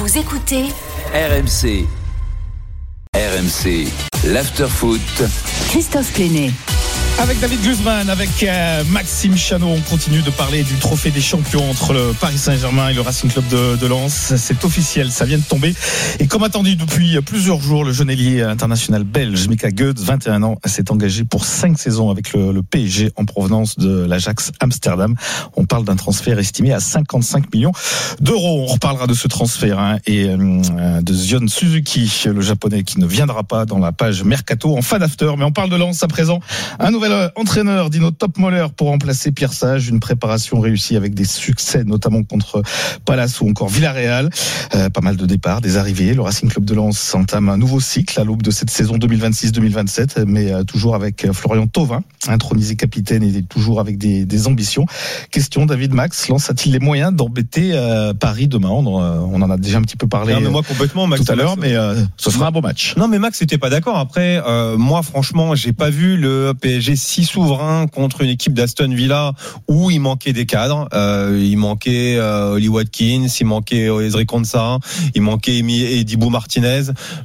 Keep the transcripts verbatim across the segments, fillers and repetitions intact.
Vous écoutez R M C. R M C, l'after-foot. Christophe Plénet. Avec David Guzman, avec euh, Maxime Chanot, on continue de parler du trophée des champions entre le Paris Saint-Germain et le Racing Club de, de Lens. C'est officiel, ça vient de tomber. Et comme attendu depuis plusieurs jours, le jeune ailier international belge Mika Götze, vingt et un ans, s'est engagé pour cinq saisons avec le, le P S G en provenance de l'Ajax Amsterdam. On parle d'un transfert estimé à cinquante-cinq millions d'euros. On reparlera de ce transfert hein, et euh, de Zion Suzuki, le japonais qui ne viendra pas dans la page Mercato en fin d'after. Mais on parle de Lens à présent. Un nouveau entraîneur Dino Topmoller pour remplacer Pierre Sage, une préparation réussie avec des succès notamment contre Palace ou encore Villarreal. Euh, pas mal de départs, des arrivées. Le Racing Club de Lens entame un nouveau cycle à l'aube de cette saison deux mille vingt-six deux mille vingt-sept, mais euh, toujours avec Florian Thauvin, intronisé capitaine et toujours avec des, des ambitions. Question David Max, Lens a-t-il les moyens d'embêter euh, Paris demain? on, on en a déjà un petit peu parlé non, mais moi, complètement, Max, tout à l'heure, Max, mais euh, ce sera un beau match. Non mais Max, c'était pas d'accord. Après, euh, moi franchement, j'ai pas vu le P S G si souverain contre une équipe d'Aston Villa où il manquait des cadres. Euh, il manquait euh, Oli Watkins, il manquait Ezri Konsa, il manquait Edibou Martinez.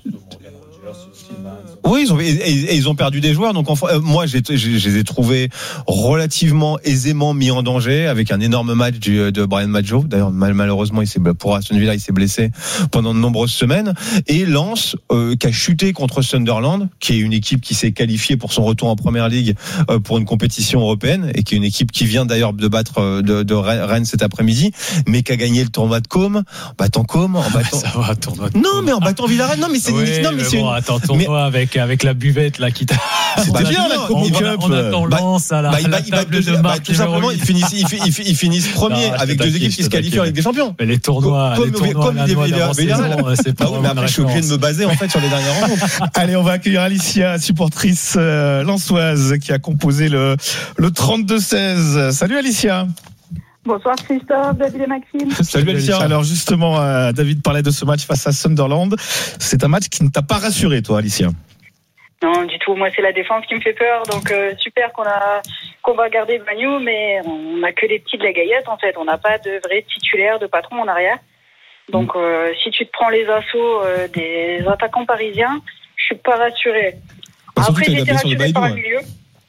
Oui, ils ont, et, et ils ont perdu des joueurs. Donc, enfin, euh, moi, j'ai, j'ai, je les ai trouvés relativement aisément mis en danger avec un énorme match du, de Brian Maggio. D'ailleurs, mal, malheureusement, il s'est, pour Aston Villa, il s'est blessé pendant de nombreuses semaines. Et Lens, euh, qui a chuté contre Sunderland, qui est une équipe qui s'est qualifiée pour son retour en Première Ligue euh, pour une compétition européenne et qui est une équipe qui vient d'ailleurs de battre euh, de, de Rennes cet après-midi, mais qui a gagné le tournoi de Côme, en battant Côme, en battant. Ça va, tournoi de non, Côme. mais en battant Villarreal. Non, mais c'est oui, une. Non, mais, mais c'est bon, une. Attends, tournoi mais... avec avec la buvette là qui t'a. C'était bah, bien la on, Coupe on, on attend bah, Lens à la, bah, à la il va, table il va, de bah, marque. tout simplement, ils finissent, ils, ils, ils finissent premiers non, avec deux équipes qui se qualifient en Ligue des Champions. Mais les tournois, comme, les tournois comme, comme il Villarreal, c'est pas. Ah oui, mais après, je suis obligé de me baser en fait sur les dernières rencontres. Allez, on va accueillir Alicia, supportrice euh, lensoise, qui a composé le le trente-deux seize. Salut Alicia. Bonsoir Christophe, David et Maxime. Salut Alicia. Alors justement, euh, David parlait de ce match face à Sunderland. C'est un match qui ne t'a pas rassuré, toi, Alicia? Non, du tout. Moi, c'est la défense qui me fait peur. Donc, euh, super qu'on a qu'on va garder Bagnou, mais on n'a que des petits de la gaillette, en fait. On n'a pas de vrais titulaires, de patrons en arrière. Donc, euh, si tu te prends les assauts euh, des attaquants parisiens, je suis pas rassurée. Bah, après, j'ai été rassurée par le milieu.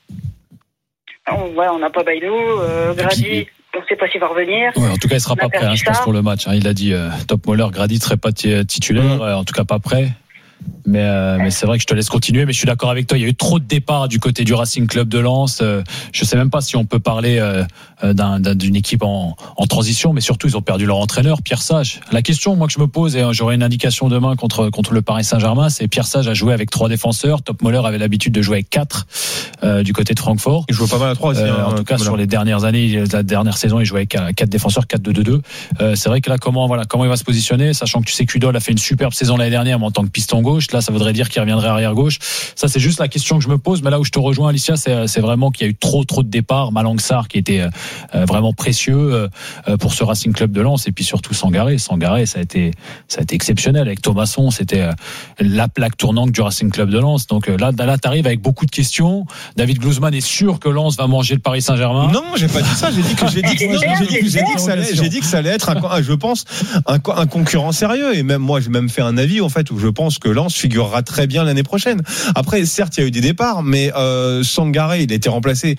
Ouais, on n'a pas Baïdou, euh, Grady. On ne sait pas s'il va revenir. Ouais, en tout cas, il sera pas prêt, hein, je pense, pour le match. Hein. Il a dit euh, Topmoller, Grady ne serait pas t- titulaire, mmh. euh, en tout cas pas prêt. Mais, euh, mais c'est vrai que je te laisse continuer, mais je suis d'accord avec toi. Il y a eu trop de départs du côté du Racing Club de Lens. Euh, je sais même pas si on peut parler euh, d'un, d'un, d'une équipe en, en transition, mais surtout ils ont perdu leur entraîneur, Pierre Sage. La question, moi que je me pose, et j'aurai une indication demain contre contre le Paris Saint-Germain, c'est Pierre Sage a joué avec trois défenseurs. Topmoller avait l'habitude de jouer avec quatre euh, du côté de Francfort. Il joue pas mal à trois aussi. Euh, hein, en tout cas, sur les dernières années, la dernière saison, il jouait avec quatre défenseurs, quatre deux deux deux. Euh, c'est vrai que là, comment voilà, comment il va se positionner, sachant que tu sais qu'Udol a fait une superbe saison l'année dernière, mais en tant que piston gauche, là, ça voudrait dire qu'il reviendrait arrière gauche. Ça, c'est juste la question que je me pose. Mais là où je te rejoins, Alicia, c'est, c'est vraiment qu'il y a eu trop, trop de départs. Malang Sarr qui était euh, vraiment précieux euh, pour ce Racing Club de Lens, et puis surtout Sangaré. Sangaré, ça a été, ça a été exceptionnel avec Thomasson. C'était euh, la plaque tournante du Racing Club de Lens. Donc euh, là, là, t'arrives avec beaucoup de questions. David Guzman est sûr que Lens va manger le Paris Saint-Germain. Non, j'ai pas dit ça. J'ai dit que j'ai dit que, non, j'ai dit, j'ai dit que ça allait, j'ai dit que ça allait être un, je pense, un, un concurrent sérieux. Et même moi, j'ai même fait un avis en fait où je pense que Lens figurera très bien l'année prochaine. Après, certes, il y a eu des départs, mais euh, Sangaré, il a été remplacé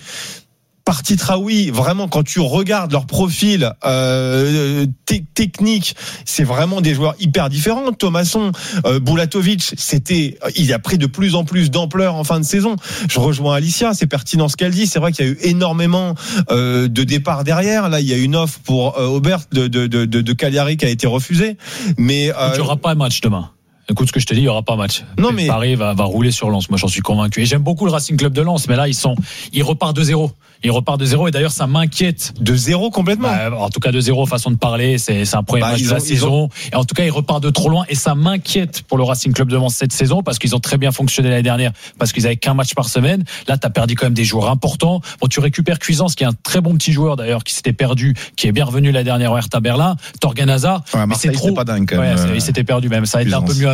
par Titraoui. Vraiment, quand tu regardes leur profil euh, t- technique, c'est vraiment des joueurs hyper différents. Thomasson, euh, Bulatovic, c'était, il a pris de plus en plus d'ampleur en fin de saison. Je rejoins Alicia, c'est pertinent ce qu'elle dit. C'est vrai qu'il y a eu énormément euh, de départs derrière. Là, il y a une offre pour euh, Aubert de, de, de, de, de Cagliari qui a été refusée. Mais euh, il n'y aura pas de match demain. Écoute ce que je te dis, il n'y aura pas match. Non, mais Paris va, va rouler sur Lens. Moi, j'en suis convaincu. Et j'aime beaucoup le Racing Club de Lens, mais là, ils sont, ils repartent de zéro. Ils repartent de zéro. Et d'ailleurs, ça m'inquiète. De zéro complètement. Bah, en tout cas, de zéro, façon de parler. C'est, c'est un premier bah, match de la ont, saison. Ont... Et en tout cas, ils repartent de trop loin. Et ça m'inquiète pour le Racing Club de Lens cette saison, parce qu'ils ont très bien fonctionné l'année dernière, parce qu'ils avaient qu'un match par semaine. Là, t'as perdu quand même des joueurs importants. Bon, tu récupères Cuisance, qui est un très bon petit joueur d'ailleurs, qui s'était perdu, qui est bien revenu la dernière au Hertha Berlin. Torgan Hazard. Ouais, mais c'est trop. Pas dingue, quand ouais, même. Il s'était perdu même. Ça a été un peu mieux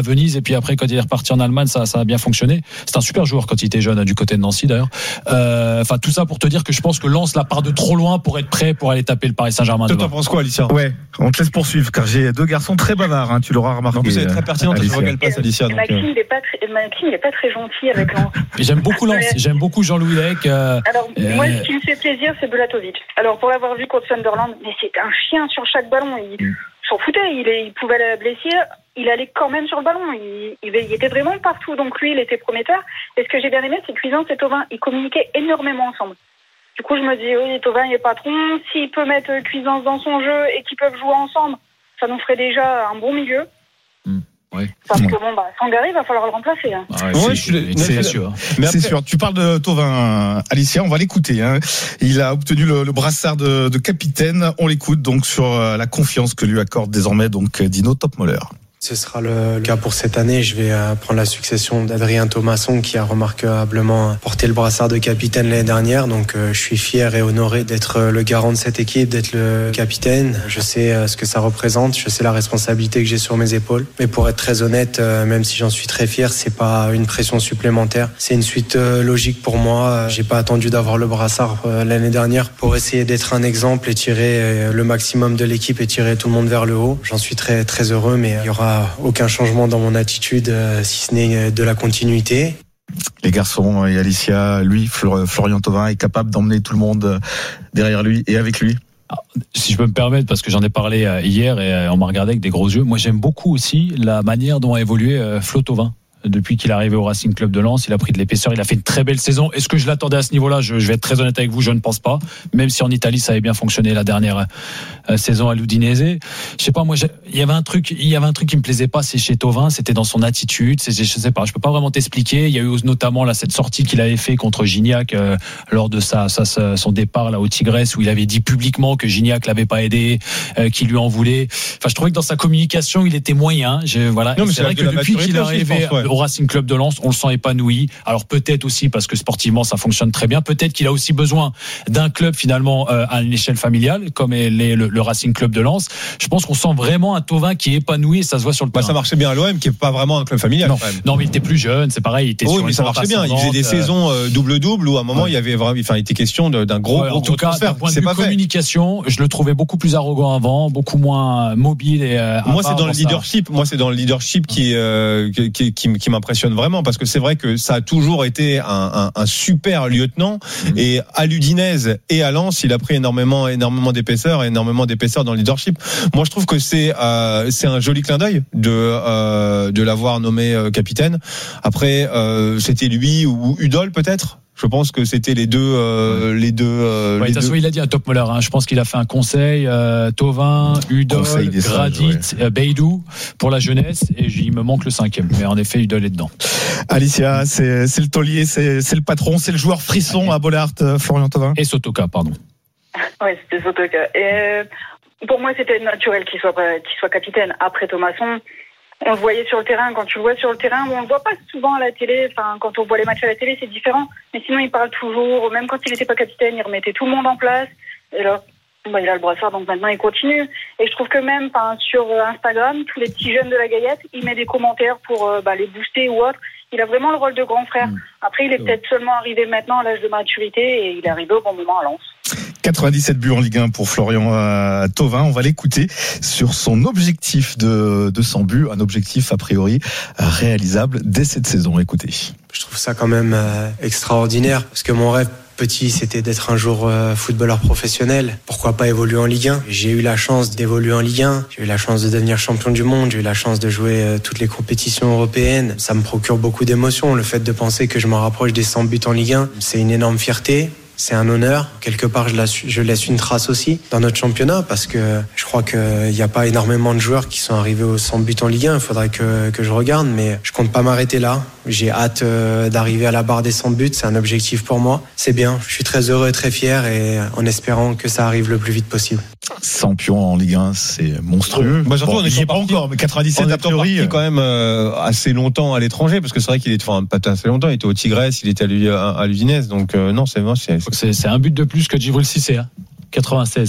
Venise et puis après quand il est reparti en Allemagne, ça, ça a bien fonctionné. C'est un super joueur quand il était jeune du côté de Nancy d'ailleurs. Euh, enfin tout ça pour te dire que je pense que Lens la part de trop loin pour être prêt pour aller taper le Paris Saint-Germain. Toi, t'en penses quoi, Alicia? Ouais, on te laisse poursuivre car j'ai deux garçons très bavards, hein, tu l'auras remarqué. En plus, elle est très pertinente, je vois qu'elle passe, Alicia. Donc, Maxime, il n'est pas, très, Maxime, il est pas très gentil avec Lens. J'aime beaucoup Lens, j'aime beaucoup Jean-Louis Lec. Euh, Alors, euh, moi, ce qui me fait plaisir, c'est Bulatovic. Alors, pour l'avoir vu contre Sunderland, mais c'est un chien sur chaque ballon. Il mm. s'en foutait, il, est, il pouvait la blesser, il allait quand même sur le ballon. Il, il, il était vraiment partout, donc lui, il était prometteur. Et ce que j'ai bien aimé, c'est que Cuisance et Thauvin, ils communiquaient énormément ensemble. Du coup, je me dis, oui, Thauvin, il est patron. S'il peut mettre Cuisance dans son jeu et qu'ils peuvent jouer ensemble, ça nous ferait déjà un bon milieu. Mm. Oui. Parce que bon, bah, Sangaré, il va falloir le remplacer. Hein. Ah ouais, ouais, c'est, c'est, c'est, c'est sûr. Mais après, c'est sûr. Tu parles de Thauvin, Alicia, on va l'écouter. Hein. Il a obtenu le, le brassard de, de capitaine. On l'écoute donc sur la confiance que lui accorde désormais donc Dino Topmoller. Ce sera le cas pour cette année. Je vais prendre la succession d'Adrien Thomasson qui a remarquablement porté le brassard de capitaine l'année dernière. Donc je suis fier et honoré d'être le garant de cette équipe, d'être le capitaine. Je sais ce que ça représente, je sais la responsabilité que j'ai sur mes épaules. Mais pour être très honnête, même si j'en suis très fier, c'est pas une pression supplémentaire. C'est une suite logique pour moi. J'ai pas attendu d'avoir le brassard l'année dernière pour essayer d'être un exemple et tirer le maximum de l'équipe et tirer tout le monde vers le haut. J'en suis très très heureux, mais il y aura aucun changement dans mon attitude, si ce n'est de la continuité. Les garçons et Alicia, lui, Florian Thauvin est capable d'emmener tout le monde derrière lui et avec lui. Si je peux me permettre, parce que j'en ai parlé hier et on m'a regardé avec des gros yeux, moi j'aime beaucoup aussi la manière dont a évolué Flo Thauvin. Depuis qu'il est arrivé au Racing Club de Lens, il a pris de l'épaisseur, il a fait une très belle saison. Est-ce que je l'attendais à ce niveau-là? je, je vais être très honnête avec vous, je ne pense pas. Même si en Italie ça avait bien fonctionné la dernière euh, saison à l'Udinese. Je sais pas, moi, il y avait un truc, il y avait un truc qui me plaisait pas, c'est chez Thauvin, c'était dans son attitude. C'est, je sais pas, je peux pas vraiment t'expliquer. Il y a eu notamment là cette sortie qu'il avait fait contre Gignac euh, lors de sa, sa, sa, son départ là au Tigres, où il avait dit publiquement que Gignac l'avait pas aidé, euh, qu'il lui en voulait. Enfin, je trouvais que dans sa communication, il était moyen. Je, voilà. Non, mais c'est, c'est vrai que depuis qu'il est arrivé au Racing Club de Lens, on le sent épanoui. Alors peut-être aussi parce que sportivement ça fonctionne très bien. Peut-être qu'il a aussi besoin d'un club finalement euh, à une échelle familiale comme est le, le Racing Club de Lens. Je pense qu'on sent vraiment un Thauvin qui est épanoui et ça se voit sur le bah, terrain. Ça marchait bien à l'O M qui est pas vraiment un club familial. Non, quand même. non mais il était plus jeune, c'est pareil. Il était oui, sur mais ça marchait bien. Il faisait des euh... saisons euh, double-double où à un moment ouais. il y avait vraiment, enfin, il était question de, d'un gros, ouais, gros, en tout gros cas, transfert. D'un point de c'est vue pas communication, fait. Je le trouvais beaucoup plus arrogant avant, beaucoup moins mobile. Et, euh, moi, c'est dans, dans le leadership. Ça. Moi, c'est dans le leadership qui, euh, qui, qui, qui, qui m'impressionne vraiment parce que c'est vrai que ça a toujours été un, un, un super lieutenant mmh. et à l'Udinese et à Lens, il a pris énormément, énormément d'épaisseur, énormément d'épaisseur dans le leadership. Moi, je trouve que c'est, euh, c'est un joli clin d'œil de, euh, de l'avoir nommé euh, capitaine. Après, euh, c'était lui ou Udol peut-être. Je pense que c'était les deux, euh, les deux. Euh, ouais, les deux. Il a dit à Topmoller. Hein, je pense qu'il a fait un conseil. Euh, Thauvin, Udol, Gradit, ouais. euh, Beidou pour la jeunesse. Et il me manque le cinquième. Mais en effet, Udol est dedans. Alicia, c'est, c'est le taulier, c'est, c'est le patron, c'est le joueur frisson à Bollaert, euh, Florian Thauvin. Et Sotoka, pardon. Oui, c'était Sotoka. Et pour moi, c'était naturel qu'il soit, qu'il soit capitaine après Thomasson. On le voyait sur le terrain, quand tu le vois sur le terrain, on le voit pas souvent à la télé, enfin, quand on voit les matchs à la télé, c'est différent. Mais sinon, il parle toujours, même quand il n'était pas capitaine, il remettait tout le monde en place. Et là, bah, il a le brassard, donc maintenant il continue. Et je trouve que même, enfin, sur Instagram, tous les petits jeunes de la Gaillette, il met des commentaires pour, bah, les booster ou autre. Il a vraiment le rôle de grand frère. Après, il est peut-être seulement arrivé maintenant à l'âge de maturité et il est arrivé au bon moment à Lens. quatre-vingt-dix-sept buts en Ligue un pour Florian euh, Thauvin. On va l'écouter sur son objectif de, de cent buts, un objectif a priori réalisable dès cette saison. Écoutez. Je trouve ça quand même euh, extraordinaire parce que mon rêve petit, c'était d'être un jour euh, footballeur professionnel. Pourquoi pas évoluer en Ligue un? J'ai eu la chance d'évoluer en Ligue un. J'ai eu la chance de devenir champion du monde. J'ai eu la chance de jouer euh, toutes les compétitions européennes. Ça me procure beaucoup d'émotions. Le fait de penser que je me rapproche des cent buts en Ligue un, c'est une énorme fierté. C'est un honneur. Quelque part, je, la, je laisse une trace aussi dans notre championnat parce que je crois qu'il n'y a pas énormément de joueurs qui sont arrivés aux cent buts en Ligue un. Il faudrait que, que je regarde, mais je compte pas m'arrêter là. J'ai hâte euh, d'arriver à la barre des cent buts. C'est un objectif pour moi. C'est bien. Je suis très heureux et très fier et en espérant que ça arrive le plus vite possible. cent pions en Ligue un, c'est monstrueux. Bah, surtout, bon, on n'est pas encore, mais quatre-vingt-dix-sept a priori. quand même euh, assez longtemps à l'étranger parce que c'est vrai qu'il est, enfin, pas assez longtemps. Il était au Tigres, il était à l'Udinese. Donc euh, non, c'est moi, c'est, c'est c'est un but de plus que Djibril Cissé, hein. quatre-vingt-seize.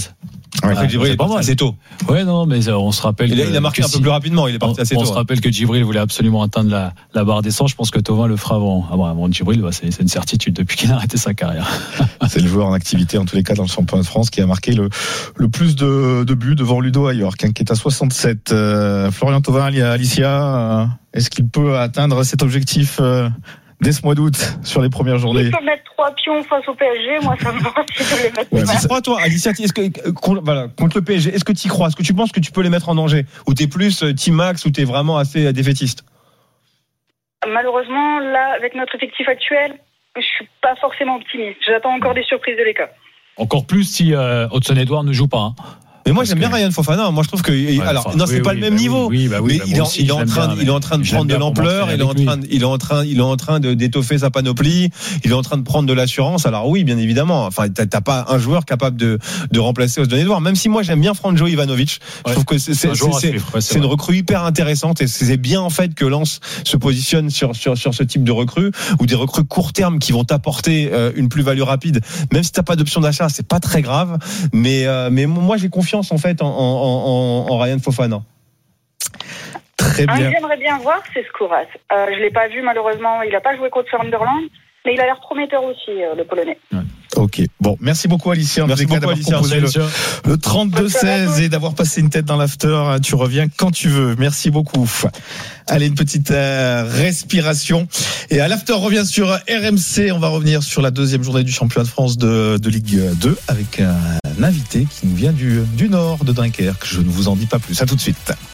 Ouais, Ah, Djibril c'est est pas parti mal. assez tôt. Ouais, non, mais on se rappelle. Il a, que, il a marqué que un peu si- plus rapidement. Il est parti On, assez on tôt. se rappelle que Djibril voulait absolument atteindre la, la barre des cent. Je pense que Thauvin le fera avant. Avant, avant Djibril, bah, c'est, c'est une certitude depuis qu'il a arrêté sa carrière. C'est le joueur en activité, en tous les cas, dans le championnat de France, qui a marqué le, le plus de, de buts devant Ludo Ajorc, hein, qui est à soixante-sept. Euh, Florian Thauvin, Alicia, euh, est-ce qu'il peut atteindre cet objectif euh, dès ce mois d'août sur les premières journées? Il peut mettre trois pions face au P S G, moi ça me va si je les mettre. Ouais, demain. c'est Tu crois, toi, Alicia, est-ce que, contre, voilà, contre le P S G, est-ce que tu y crois? Est-ce que tu penses que tu peux les mettre en danger? Ou t'es plus euh, Team Max, ou t'es vraiment assez défaitiste? Malheureusement, là, avec notre effectif actuel, je suis pas forcément optimiste. J'attends encore des surprises de l'E K. Encore plus si euh, Hudson-Edouard ne joue pas. Hein. Mais moi, Parce j'aime que- bien Ryan Fofana. Moi, je trouve que, Ouais, alors, enfin, non, c'est oui, pas oui, le même bah oui, niveau. oui, bah oui, mais bah il, moi est, aussi, il est je en l'aime train, bien, il est en train de je l'aime prendre de bien pour l'ampleur. m'entraîner Il est en avec train, lui. il est en train, il est en train de d'étoffer sa panoplie. Il est en train de prendre de l'assurance. Alors oui, bien évidemment. Enfin, t'as, t'as pas un joueur capable de de remplacer Hudson-Edouard. Même si moi, j'aime bien Franjo Ivanovic. Je Ouais. trouve que c'est c'est, Un joueur à c'est, suivre, ouais, c'est c'est une vrai. recrue hyper intéressante et c'est bien en fait que Lens se positionne sur sur sur ce type de recrue ou des recrues court terme qui vont t'apporter euh, une plus-value rapide. Même si t'as pas d'option d'achat, c'est pas très grave. Mais euh, mais moi, j'ai confiance en fait en en en, en Ryan Fofana. Très Un bien. que j'aimerais bien voir, c'est Skouras. Euh, je l'ai pas vu malheureusement, il a pas joué contre Sunderland, mais il a l'air prometteur aussi, euh, le Polonais. Ok. Bon, merci beaucoup Alicia. En Merci tous les cas, beaucoup, d'avoir Alicia. proposé le, le trente-deux seize et d'avoir passé une tête dans l'after. Tu reviens quand tu veux. Merci beaucoup. Allez, une petite euh, respiration. Et à l'after, on revient sur R M C. On va revenir sur la deuxième journée du championnat de France de, de Ligue deux avec un invité qui nous vient du, du nord de Dunkerque. Je ne vous en dis pas plus. À tout de suite.